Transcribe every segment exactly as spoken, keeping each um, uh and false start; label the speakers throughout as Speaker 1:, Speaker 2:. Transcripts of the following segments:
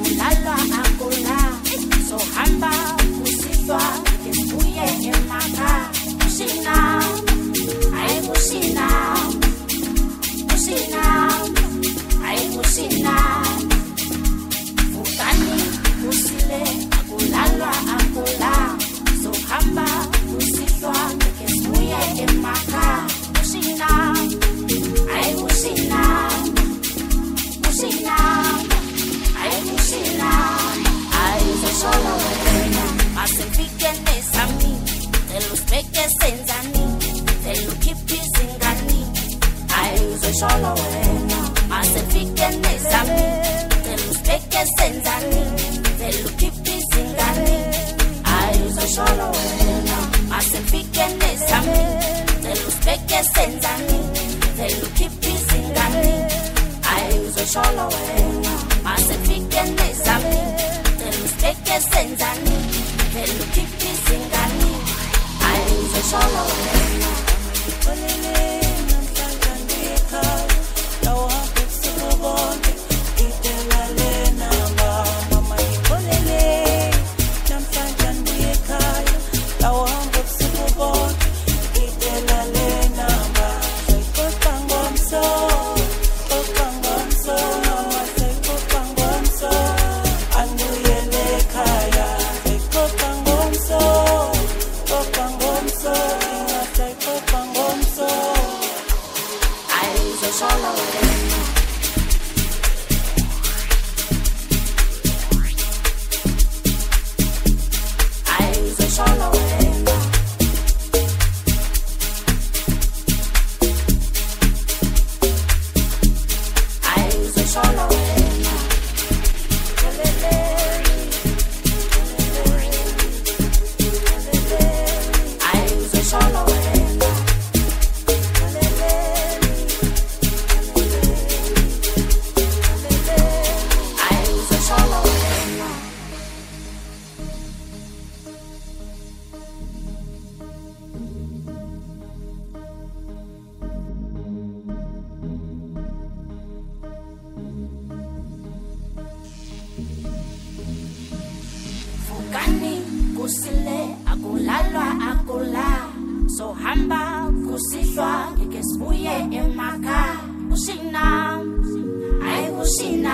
Speaker 1: akulalwa akula so hamba usitwa ngebuye emaka ushina ay ushina ushina ay ushina Fukani usile akulalwa akula so hamba usitwa ngebuye emaka ushina ay ushina ushina ay ushina ay solo wena masifike nesami elubeke senzani elukipizingani ay solo wena masifike nesami elubeke senzani elukipizingani ay solo wena masifike nesami elubeke senzani elukipizingani ay solo wena masifike nesami elubeke senzani elukipizingani ay solo wena Kusile akulalwa akula so hamba kusihlwa ngekesibuye emaka ushina ay ushina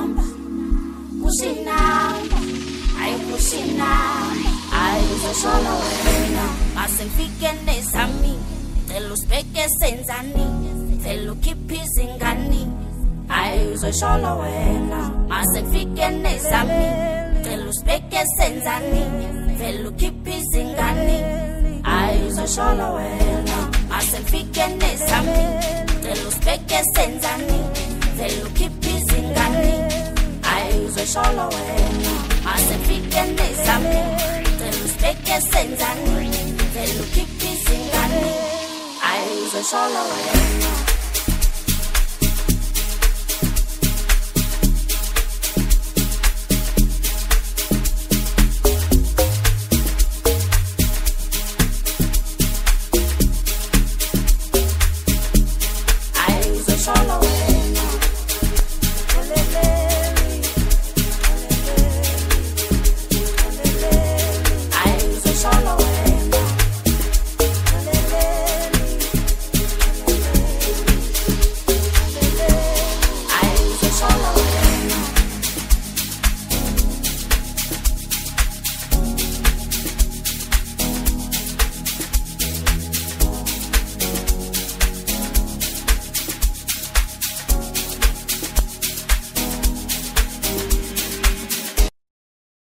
Speaker 1: ushina ay ushina ay solo wena masifike nesami elubeke senzani elukipizingani ay solo wena masifike nesami elubeke senzani elukipizingani ay solo wena masifike nesami elubeke senzani elukipizingani ay solo wena masifike nesami elubeke senzani elukipizingani ay solo wena